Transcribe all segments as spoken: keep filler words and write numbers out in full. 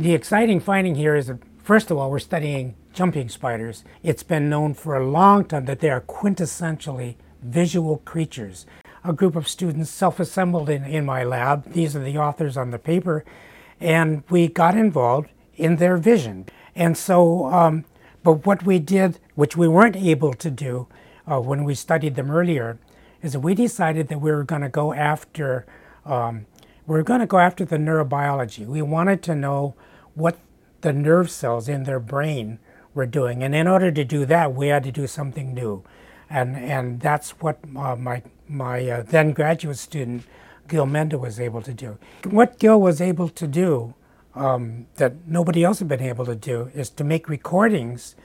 The exciting finding here is that, first of all, we're studying jumping spiders. It's been known for a long time that they are quintessentially visual creatures. A group of students self-assembled in, in my lab. These are the authors on the paper. And we got involved in their vision. And so, um, but what we did, which we weren't able to do uh, when we studied them earlier, is that we decided that we were going to go after, um, we were going to go after the neurobiology. We wanted to know what the nerve cells in their brain were doing. And in order to do that, we had to do something new. And, and that's what uh, my, my uh, then graduate student, Gil Menda, was able to do. What Gil was able to do um, that nobody else had been able to do is to make recordings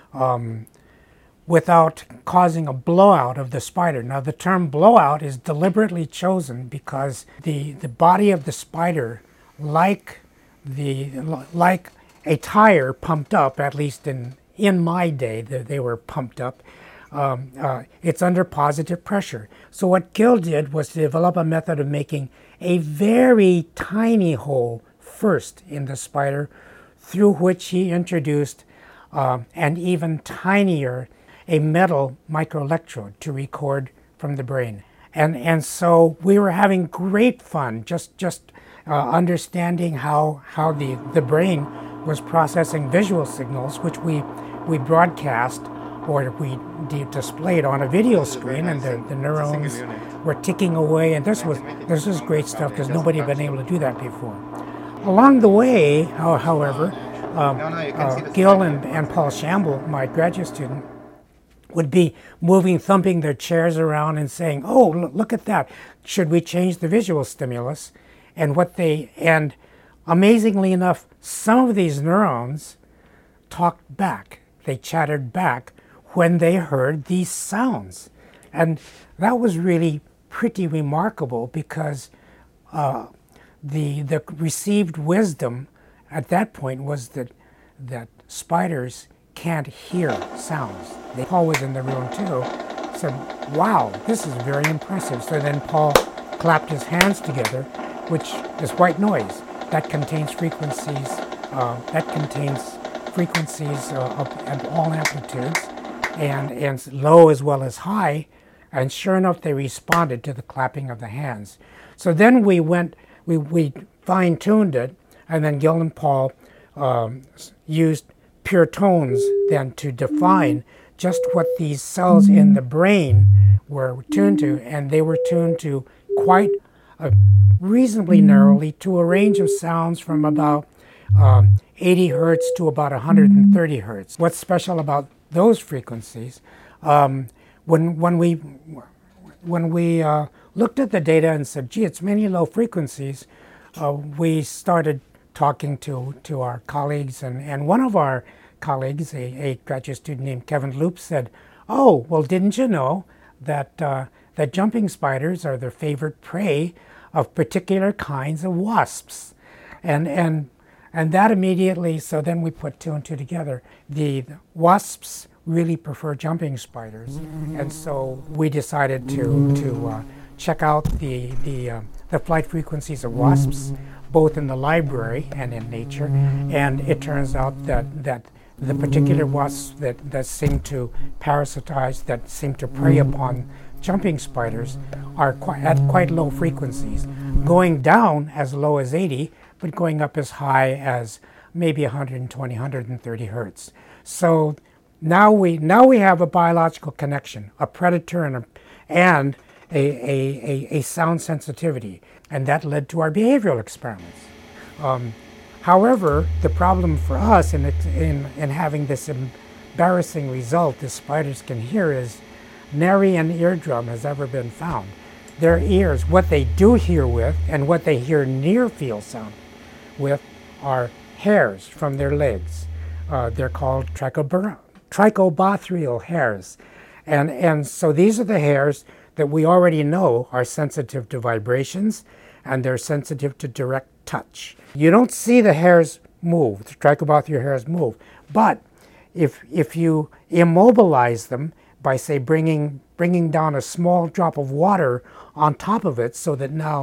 um, without causing a blowout of the spider. Now, the term blowout is deliberately chosen because the, the body of the spider, like, the, like a tire pumped up, at least in, in my day, they, they were pumped up, Um, uh, it's under positive pressure. So what Gil did was to develop a method of making a very tiny hole first in the spider, through which he introduced uh, an even tinier, a metal microelectrode to record from the brain. And, and so we were having great fun just, just uh, understanding how, how the, the brain was processing visual signals, which we, we broadcast or we displayed on a video screen, and the, the neurons were ticking away, and this was this was great stuff because nobody had been able to do that before. Along the way, however, um, uh, Gil and, and Paul Shamble, my graduate student, would be moving, thumping their chairs around and saying, "Oh, look at that! Should we change the visual stimulus?" And what they and amazingly enough, some of these neurons talked back. They chattered back when they heard these sounds. And that was really pretty remarkable because uh, the, the received wisdom at that point was that, that spiders can't hear sounds. They, Paul was in the room too, said, "Wow, this is very impressive." So then Paul clapped his hands together, which is white noise. That contains frequencies, uh, that contains frequencies uh, of, of all amplitudes, and, and low as well as high, and sure enough they responded to the clapping of the hands. So then we went, we, we fine-tuned it, and then Gil and Paul um, used pure tones then to define just what these cells in the brain were tuned to, and they were tuned to quite uh, reasonably narrowly to a range of sounds from about um, eighty hertz to about one hundred thirty hertz. What's special about those frequencies, um, when, when we, when we uh, looked at the data and said, gee, it's many low frequencies, uh, we started talking to, to our colleagues, and, and one of our colleagues, a, a graduate student named Kevin Loop, said, "Oh, well, didn't you know that, uh, that jumping spiders are the favorite prey of particular kinds of wasps?" And, and And that immediately, so then we put two and two together. The, the wasps really prefer jumping spiders, and so we decided to to uh, check out the the uh, the flight frequencies of wasps, both in the library and in nature. And it turns out that that the particular wasps that that seem to parasitize, that seem to prey upon jumping spiders, are quite, at quite low frequencies, going down as low as eighty. But going up as high as maybe one hundred twenty, one hundred thirty hertz. So now we now we have a biological connection, a predator and a and a, a, a, a sound sensitivity, and that led to our behavioral experiments. Um, however, the problem for us in, it, in in having this embarrassing result, the spiders can hear, is nary an eardrum has ever been found. Their ears, what they do hear with, and what they hear near field sound with, are hairs from their legs. Uh, they're called trichobar trichobothrial hairs. And, and so these are the hairs that we already know are sensitive to vibrations, and they're sensitive to direct touch. You don't see the hairs move, the trichobothrial hairs move, but if, if you immobilize them by, say, bringing, bringing down a small drop of water on top of it, so that now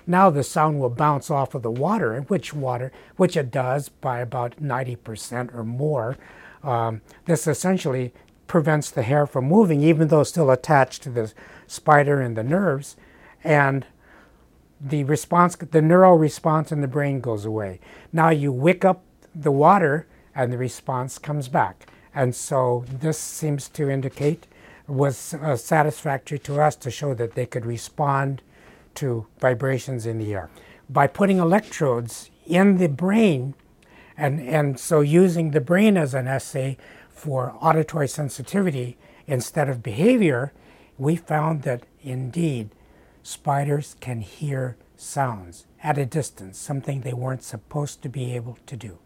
now the sound will bounce off of the water, which water, which it does by about ninety percent or more. Um, this essentially prevents the hair from moving, even though it's still attached to the spider and the nerves, and the response, the neural response in the brain goes away. Now you wick up the water and the response comes back. And so this seems to indicate, was uh, satisfactory to us to show that they could respond to vibrations in the air. By putting electrodes in the brain, and, and so using the brain as an assay for auditory sensitivity instead of behavior, we found that indeed spiders can hear sounds at a distance, something they weren't supposed to be able to do.